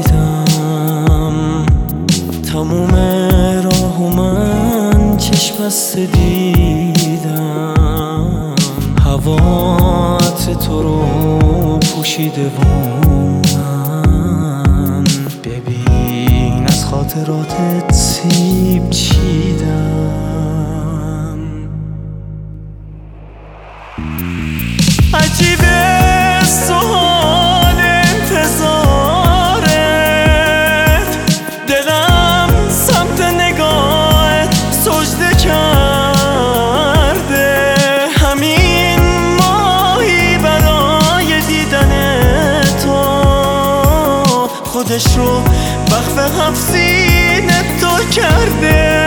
دیدم، تموم راهو من چشم بسته دیدم. هوات تو رو پوشیده و من ببین از خاطراتت سیب چیدم. عجیبه سوال انتظارت، دلم سمت نگاهت سجده کرده. همین ماهی برای دیدن تو خودش رو وقف هفت سینه تو کرده.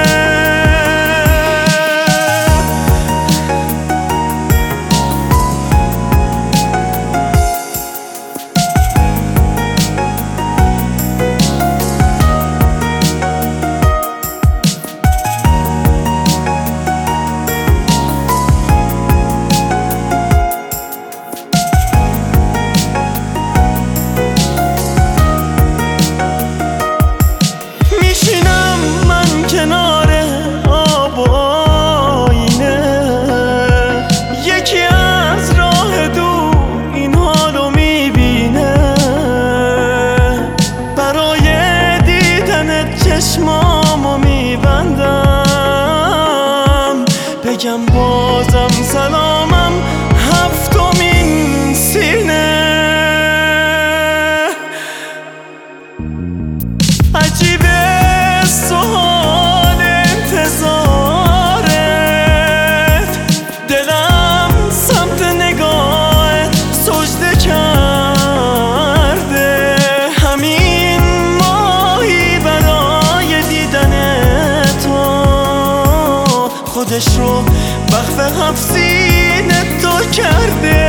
چشمامو میبندم بگم بازم سلامم هفتمین سینه. عجیبه سوال انتظارت، دلم سمت نگاهت سجده کرده. همین ماهی برای دیدن تو خودش رو وقف هفت سینه تو کرده.